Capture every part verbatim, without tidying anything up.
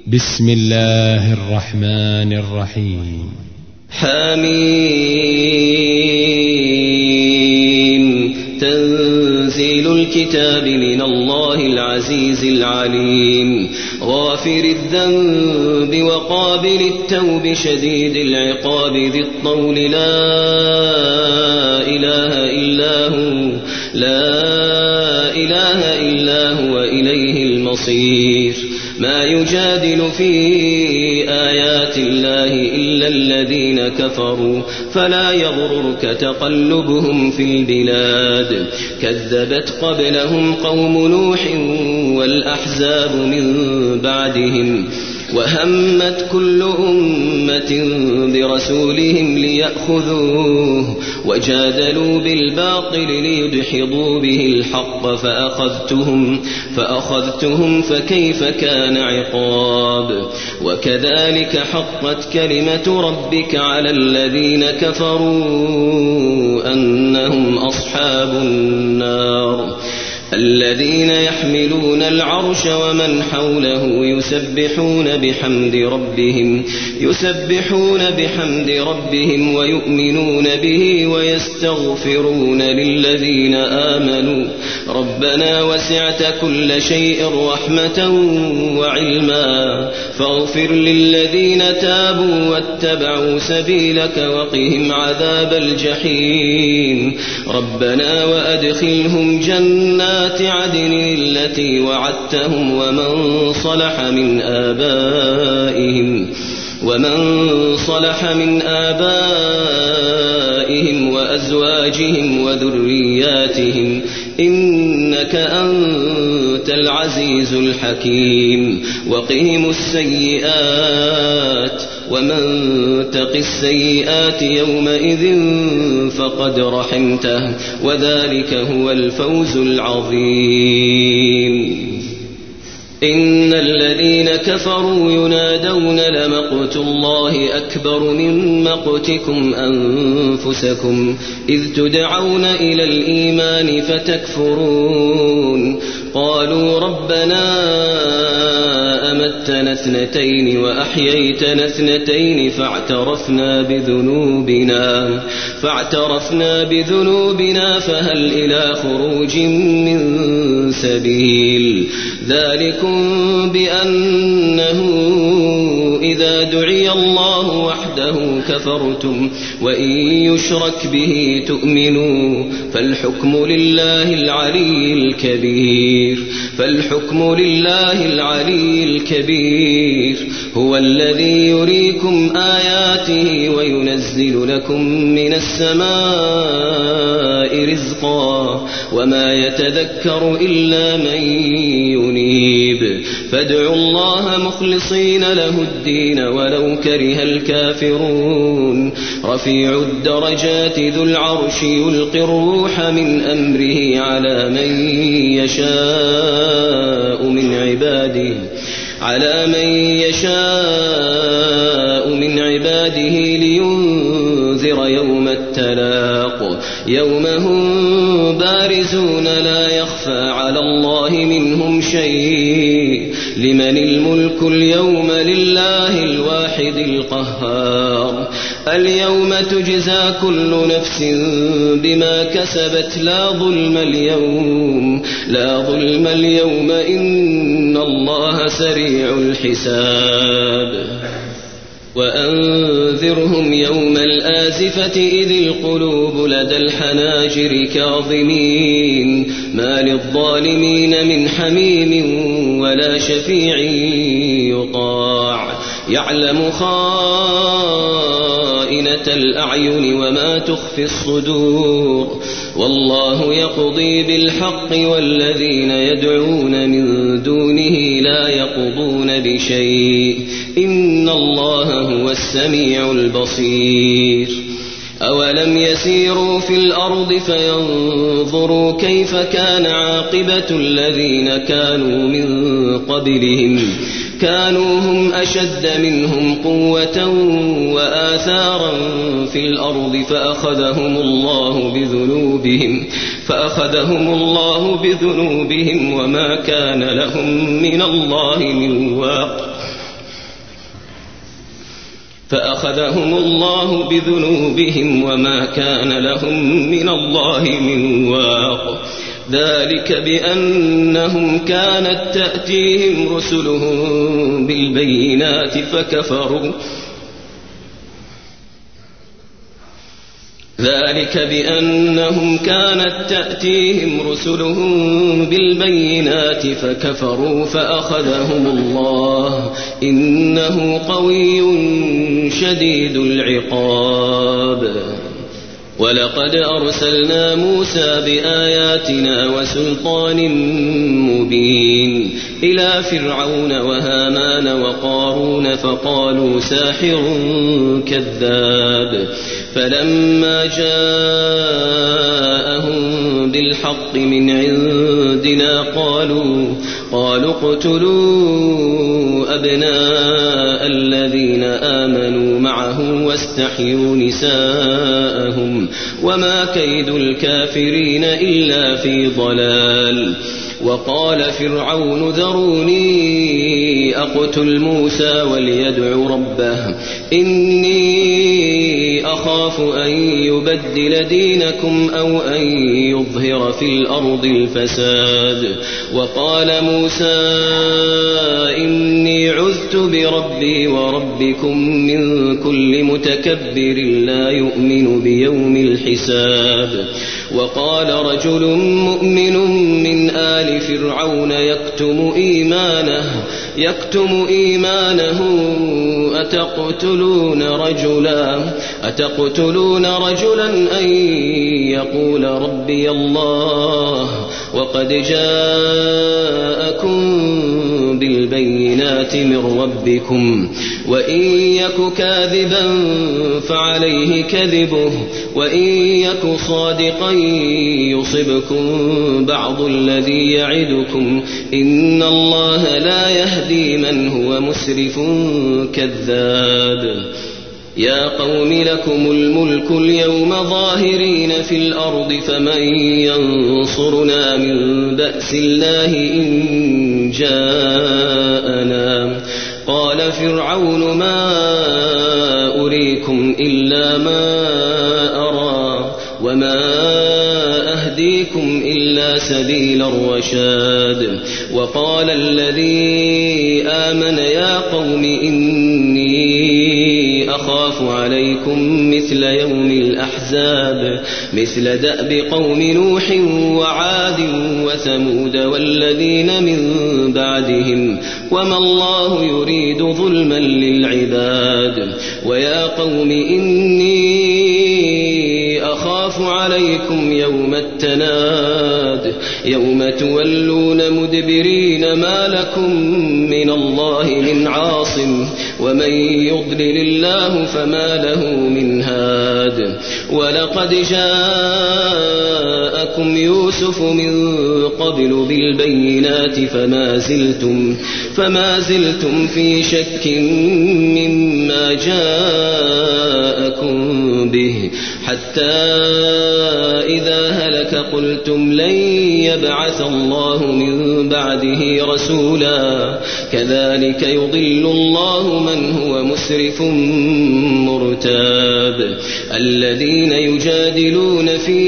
بسم الله الرحمن الرحيم. حميم. تنزيل الكتاب من الله العزيز العليم. غافر الذنب وقابل التوب شديد العقاب ذي الطول لا إله إلا هو لا إله إلا هو إليه المصير. ما يجادل في آيات الله إلا الذين كفروا فلا يغررك تقلبهم في البلاد. كذبت قبلهم قوم نوح والأحزاب من بعدهم وهمت كل أمة برسولهم ليأخذوه وجادلوا بالباطل ليدحضوا به الحق فأخذتهم, فأخذتهم فكيف كان عقاب. وكذلك حقت كلمة ربك على الذين كفروا أنهم أصحاب النار. الذين يحملون العرش ومن حوله يسبحون بحمد ربهم يسبحون بحمد ربهم ويؤمنون به ويستغفرون للذين آمنوا ربنا وسعت كل شيء رحمة وعلما فاغفر للذين تابوا واتبعوا سبيلك وقهم عذاب الجحيم. ربنا وأدخلهم جنات عدن التي وعدتهم ومن صلح من آبائهم ومن صلح من آبائهم وأزواجهم وذرياتهم إنك أنت العزيز الحكيم. وقهم السيئات ومن تق السيئات يومئذ فقد رحمته وذلك هو الفوز العظيم. إن الذين كفروا ينادون لمقت الله أكبر من مقتكم أنفسكم إذ تدعون إلى الإيمان فتكفرون. قالوا ربنا أمتنا اثنتين وأحييتنا اثنتين فاعترفنا بذنوبنا فاعترفنا بذنوبنا فهل إلى خروج من سبيل. ذلكم بأنه إذا دعي الله وحده كفرتم وإن يشرك به تؤمنوا فالحكم لله العلي الكبير فالحكم لله العلي الكبير. هو الذي يريكم آياته وينزل لكم من السماء رزقا وما يتذكر إلا من ينيب. فادعوا الله مخلصين له الدين ولو كره الكافرون. رفيع الدرجات ذو العرش يلقي الروح من أمره على من يشاء من عباده على من يشاء من عباده لينذر يوم التلاق يوم هم بارزون لا يخفى على الله منهم شيء. لمن الملك اليوم لله الواحد القهار. اليوم تجزى كل نفس بما كسبت لا ظلم اليوم لا ظلم اليوم إن الله سريع الحساب. وأنذرهم يوم الآزفة إذ القلوب لدى الحناجر كاظمين ما للظالمين من حميم ولا شفيع يطاع. يعلم خائنة الأعين وما تخفي الصدور والله يقضي بالحق والذين يدعون من دونه لا يقضون بشيء إن الله هو السميع البصير. أولم يسيروا في الأرض فينظروا كيف كان عاقبة الذين كانوا من قبلهم كانوا هم أشد منهم قوة وآثارا في الأرض فأخذهم الله بذنوبهم فأخذهم الله بذنوبهم وما كان لهم من الله من واق فأخذهم الله بذنوبهم وما كان لهم من الله من واق. ذلك بأنهم كانت تأتيهم رسلهم بالبينات فكفروا ذلك بأنهم كانت تأتيهم رسلهم بالبينات فكفروا فأخذهم الله إنه قوي شديد العقاب. ولقد أرسلنا موسى بآياتنا وسلطان مبين إلى فرعون وهامان وقارون فقالوا ساحر كذاب. فلما جاءهم بالحق من عندنا قالوا قالوا اقتلوا أبناء الذين آمنوا معه واستحيوا نساءهم وما كيد الكافرين إلا في ضلال. وقال فرعون ذروني أقتل موسى وليدع ربه إني أخاف أن يبدل دينكم أو أن يظهر في الأرض الفساد. وقال موسى إني عذت بربي وربكم من كل متكبر لا يؤمن بيوم الحساب. وقال رجل مؤمن من آل فرعون يكتم إيمانه يكتم إيمانه أتقتلون رجلا أتقتلون رجلا أن يقول ربي الله وقد جاءكم بالبينات من ربكم وإن يك كاذبا فعليه كذبه وإن يك صادقا يصبكم بعض الذي يعدكم إن الله لا يهدي من هو مسرف كذاب. يا قوم لكم الملك اليوم ظاهرين في الأرض فمن ينصرنا من بأس الله إن جاءنا. قال فرعون ما أريكم إلا ما أرى وما أهديكم إلا سبيل الرشاد. وقال الذي آمن يا قوم إني أخاف عليكم مثل يوم الأحزاب مثل دأب قوم نوح وعاد وثمود والذين من بعدهم وما الله يريد ظلما للعباد. ويا قوم إني أخاف عليكم يوم التناد يوم تولون مدبرين ما لكم من الله من عاصم ومن يضلل الله فما له من هاد. ولقد جاءكم يوسف من قبل بالبينات فما زلتم فما زلتم في شك مما جاءكم به حتى إذا هلك قلتم لن يبعث الله من بعده رسولا كذلك يضل الله من هو مسرف مرتاب. الذين يجادلون في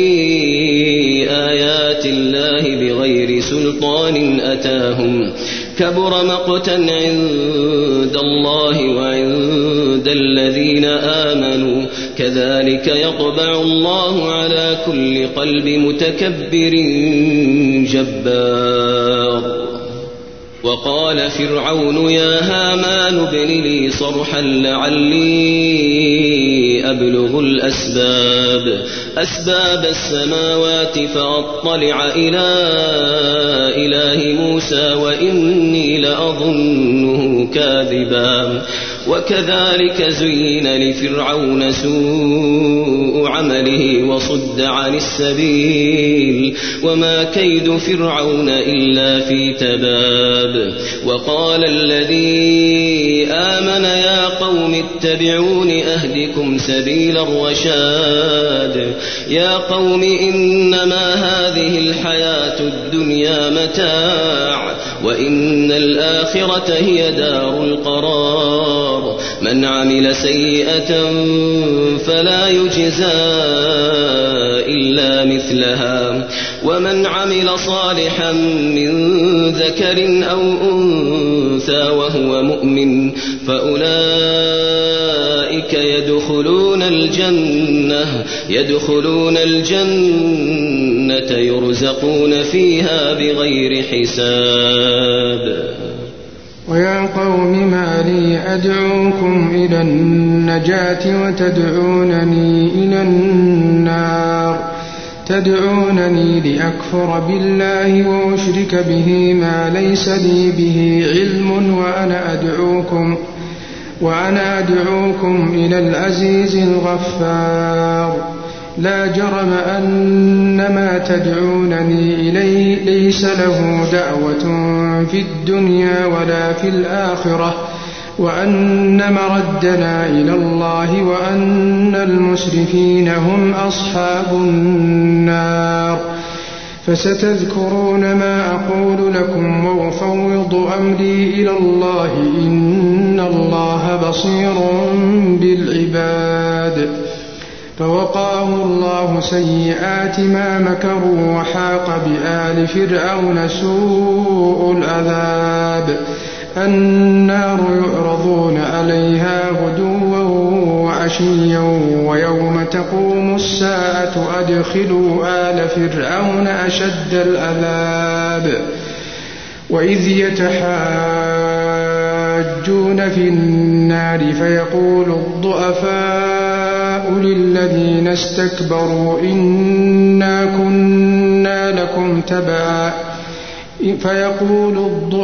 آيات الله بغير سلطان أتاهم كبر مقتا عند الله وعند الذين آمنوا كذلك يطبع الله على كل قلب متكبر جبار. وقال فرعون يا هامان ابن لي صرحا لعلي أبلغ الأسباب أسباب السماوات فأطلع إلى إله موسى وإني لأظنه كاذبا. وكذلك زين لفرعون سوء عمله وصد عن السبيل وما كيد فرعون إلا في تباب. وقال الذي آمن يا قوم اتبعون أهدكم سبيل الرشاد. يا قوم إنما هذه الحياة الدنيا متاع وإن الآخرة هي دار القرار من عمل سيئة فلا يجزى إلا مثلها ومن عمل صالحا من ذكر أو أنثى وهو مؤمن فأولئك يدخلون الجنة يدخلون الجنة يرزقون فيها بغير حساب. ويا قوم ما لي أدعوكم إلى النجاة وتدعونني إلى النار تدعونني لأكفر بالله وأشرك به ما ليس لي به علم وأنا أدعوكم وأنا أدعوكم إلى العزيز الغفار. لا جرم أن ما تدعونني إليه ليس له دعوة في الدنيا ولا في الآخرة وأن مردنا إلى الله وأن المسرفين هم أصحاب النار. فستذكرون ما أقول لكم وأفوض أمري إلى الله إن الله بصير بالعباد. فوقاه الله سيئات ما مكروا وحاق بآل فرعون سوء العذاب. النار يعرضون عليها غدوا وعشيا ويوم تقوم الساعة أدخلوا آل فرعون أشد العذاب. وإذ يتحاجون في النار فيقول الضعفاء للذين استكبروا إنا كنا لكم تبعا فيقول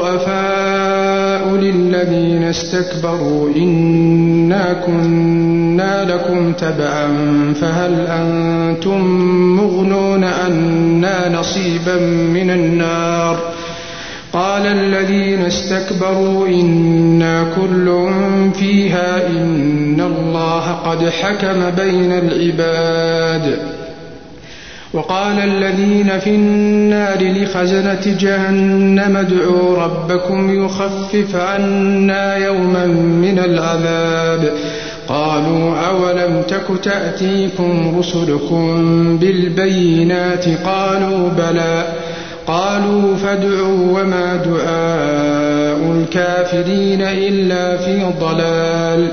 الضعفاء للذين استكبروا إنا كنا لكم تبعا فهل أنتم مغنون عنا نصيبا من النار. قال الذين استكبروا إنا كل فيها إن الله قد حكم بين العباد. وقال الذين في النار لخزنة جهنم ادعوا ربكم يخفف عنا يوما من العذاب. قالوا أولم تك تأتيكم رسلكم بالبينات قالوا بلى. قالوا فادعوا وما دعاء الكافرين إلا في ضلال.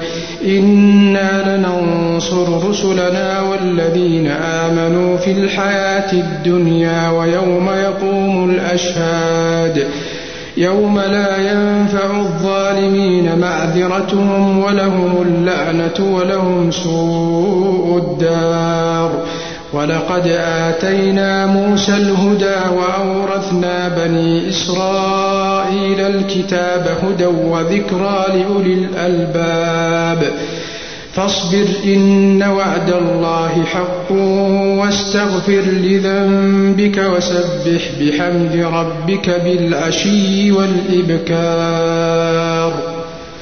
إنا لننصر رسلنا والذين آمنوا في الحياة الدنيا ويوم يقوم الأشهاد يوم لا ينفع الظالمين معذرتهم ولهم اللعنة ولهم سوء الدار. ولقد آتينا موسى الهدى وأورثنا بني إسرائيل الكتاب هدى وذكرى لأولي الألباب. فاصبر إن وعد الله حق واستغفر لذنبك وسبح بحمد ربك بالعشي والإبكار.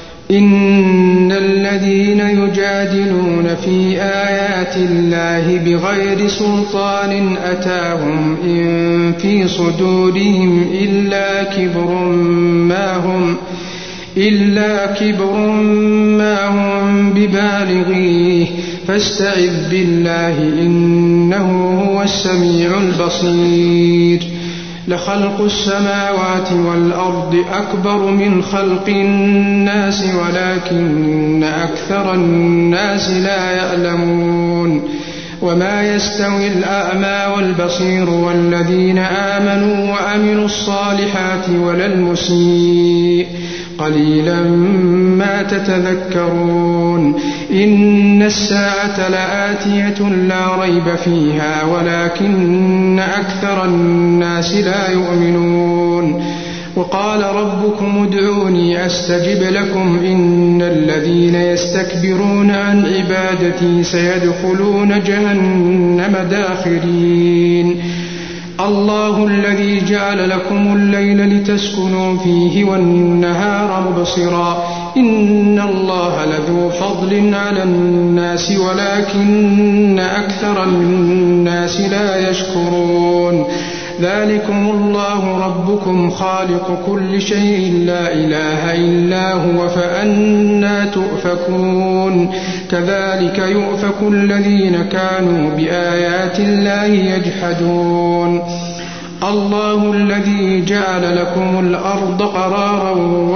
إن الذين يجادلون في آيات الله بغير سلطان أتاهم إن في صدورهم إلا كبر ما هم إلا كبر ما هم ببالغيه فاستعذ بالله إنه هو السميع البصير. لخلق السماوات والأرض أكبر من خلق الناس ولكن أكثر الناس لا يعلمون. وما يستوي الأعمى والبصير والذين آمنوا وعملوا الصالحات ولا المسيء قليلا ما تتذكرون. إن الساعة لآتية لا ريب فيها ولكن أكثر الناس لا يؤمنون. وقال ربكم ادعوني أستجب لكم إن الذين يستكبرون عن عبادتي سيدخلون جهنم داخرين. الله الذي جعل لكم الليل لتسكنوا فيه والنهار مبصرا إن الله لذو فضل على الناس ولكن أكثر الناس لا يشكرون. ذلكم الله ربكم خالق كل شيء لا إله إلا هو فأنى تؤفكون كذلك يؤفك الذين كانوا بآيات الله يجحدون الله الذي جعل لكم الأرض قرارا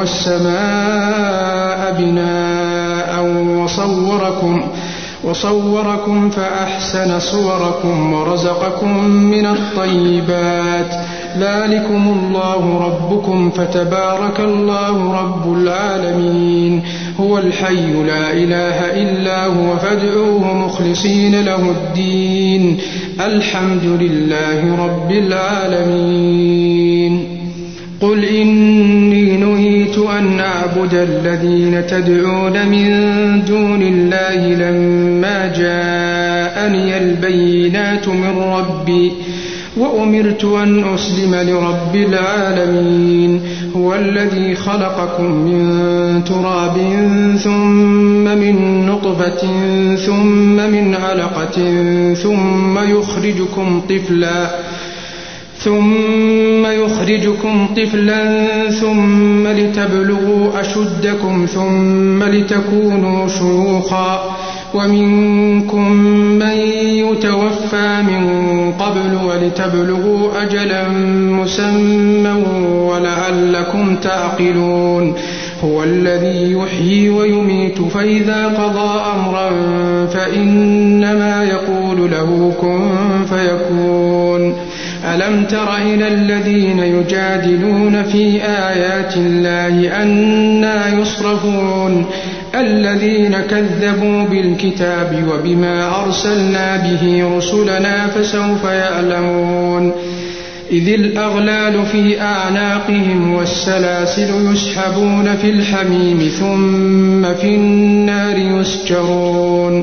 والسماء بناء وصوركم وصوركم فأحسن صوركم ورزقكم من الطيبات ذلكم الله ربكم فتبارك الله رب العالمين هو الحي لا إله إلا هو فادعوه مخلصين له الدين الحمد لله رب العالمين قل إني نهيت أن أعبد الذين تدعون من دون الله لما جاءني البينات من ربي وأمرت أن أسلم لرب العالمين هو الذي خلقكم من تراب ثم من نطفة ثم من علقة ثم يخرجكم طفلا ثم يخرجكم طفلا ثم لتبلغوا أشدكم ثم لتكونوا شيوخا ومنكم من يتوفى من قبل ولتبلغوا أجلا مسمى ولعلكم تعقلون هو الذي يحيي ويميت فإذا قضى أمرا فإنما يقول له كن فيكون ألم تر إلى الذين يجادلون في آيات الله أنى يصرفون الذين كذبوا بالكتاب وبما أرسلنا به رسلنا فسوف يعلمون إذ الأغلال في أعناقهم والسلاسل يسحبون في الحميم ثم في النار يسجرون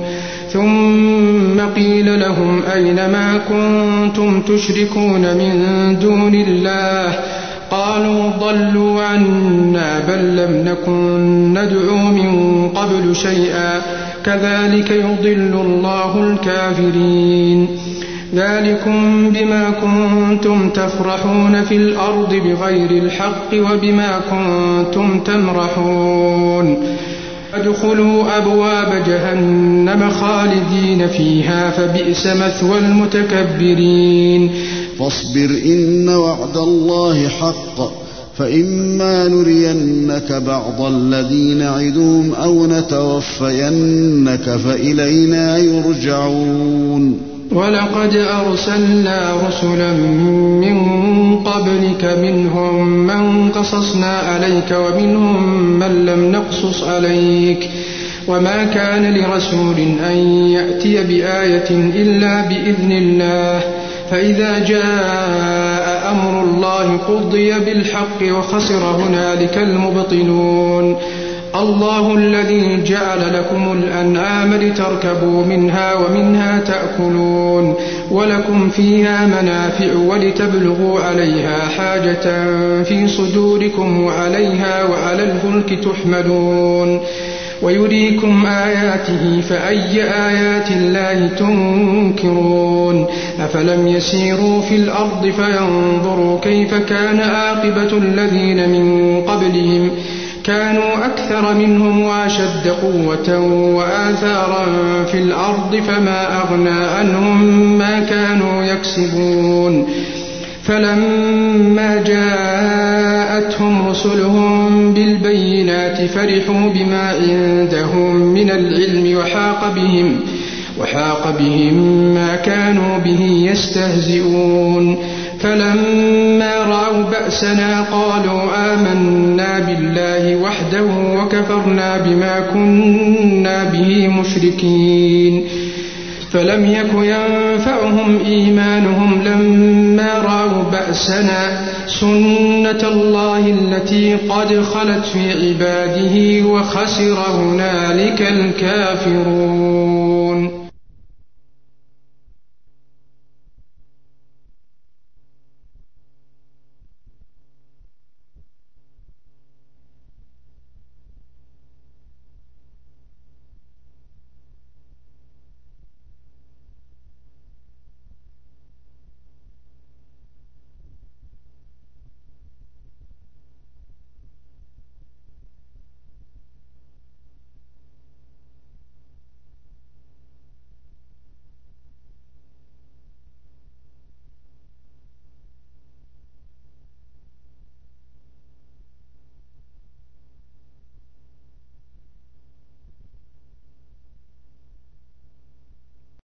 ثم قيل لهم أين ما كنتم تشركون من دون الله قالوا ضلوا عنا بل لم نكن ندعو من قبل شيئا كذلك يضل الله الكافرين ذلكم بما كنتم تفرحون في الأرض بغير الحق وبما كنتم تمرحون ادخلوا أبواب جهنم خالدين فيها فبئس مثوى المتكبرين فاصبر إن وعد الله حق فإما نرينك بعض الذي نعدهم أو نتوفينك فإلينا يرجعون ولقد أرسلنا رسلا من قبلك منهم من قصصنا عليك ومنهم من لم نقصص عليك وما كان لرسول أن يأتي بآية إلا بإذن الله فإذا جاء أمر الله قضي بالحق وخسر هنالك المبطلون الله الذي جعل لكم الأنعام لتركبوا منها ومنها تأكلون ولكم فيها منافع ولتبلغوا عليها حاجة في صدوركم وعليها وعلى الفلك تحملون ويريكم آياته فأي آيات الله تنكرون أفلم يسيروا في الأرض فينظروا كيف كان عاقبة الذين من قبلهم كانوا أكثر منهم وأشد قوة وآثارا في الأرض فما أغنى عنهم ما كانوا يكسبون فلما جاءتهم رسلهم بالبينات فرحوا بما عندهم من العلم وحاق بهم وحاق بهم ما كانوا به يستهزئون فلما رأوا بأسنا قالوا آمنا بالله وحده وكفرنا بما كنا به مشركين فلم يك ينفعهم إيمانهم لما رأوا بأسنا سنة الله التي قد خلت في عباده وخسر هنالك الكافرون.